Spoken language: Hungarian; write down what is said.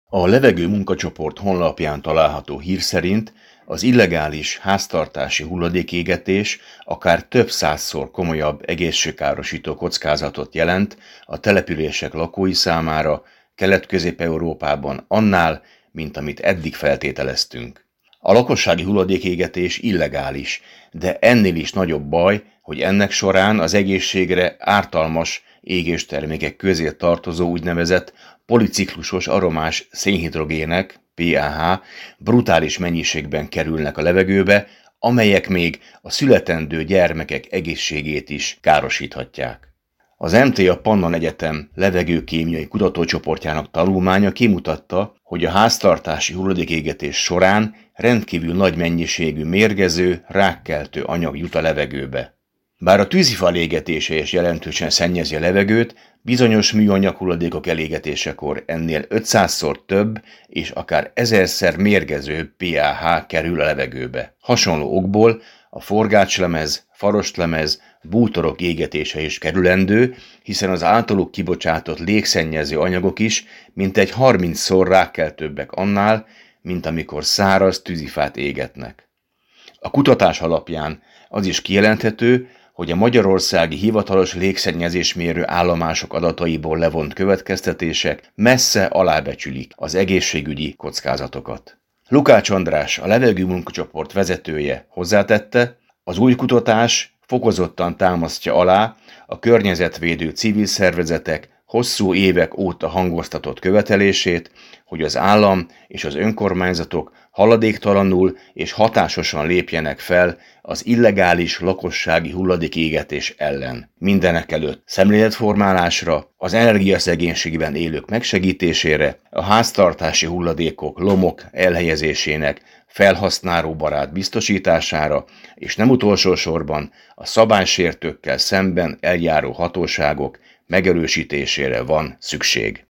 A levegő munkacsoport honlapján található hír szerint az illegális háztartási hulladékégetés akár több százszor komolyabb egészségkárosító kockázatot jelent a települések lakói számára Kelet-Közép-Európában annál, mint amit eddig feltételeztünk. A lakossági hulladékégetés illegális, de ennél is nagyobb baj, hogy ennek során az egészségre ártalmas égéstermékek közé tartozó úgynevezett policiklusos aromás szénhidrogének, PAH, brutális mennyiségben kerülnek a levegőbe, amelyek még a születendő gyermekek egészségét is károsíthatják. Az MTA Pannon Egyetem levegőkémiai kutatócsoportjának tanulmánya kimutatta, hogy a háztartási hulladékégetés során rendkívül nagy mennyiségű mérgező, rákkeltő anyag jut a levegőbe. Bár a tűzifa égetése is jelentősen szennyezi a levegőt, bizonyos műanyag hulladékok elégetésekor ennél 500-szor több és akár 1000-szer mérgezőbb PAH kerül a levegőbe. Hasonló okból a forgácslemez, farostlemez, bútorok égetése is kerülendő, hiszen az általuk kibocsátott légszennyező anyagok is mintegy 30-szor rákkeltőbbek annál, mint amikor száraz tűzifát égetnek. A kutatás alapján az is kijelenthető, hogy a magyarországi hivatalos légszennyezésmérő állomások adataiból levont következtetések messze alábecsülik az egészségügyi kockázatokat. Lukács András, a levegő munkacsoport vezetője hozzátette, az új kutatás fokozottan támasztja alá a környezetvédő civil szervezetek hosszú évek óta hangoztatott követelését, hogy az állam és az önkormányzatok haladéktalanul és hatásosan lépjenek fel az illegális lakossági hulladékégetés ellen. Mindenekelőtt szemléletformálásra, az energiaszegénységben élők megsegítésére, a háztartási hulladékok lomok elhelyezésének felhasználóbarát biztosítására, és nem utolsó sorban a szabálysértőkkel szemben eljáró hatóságok megerősítésére van szükség.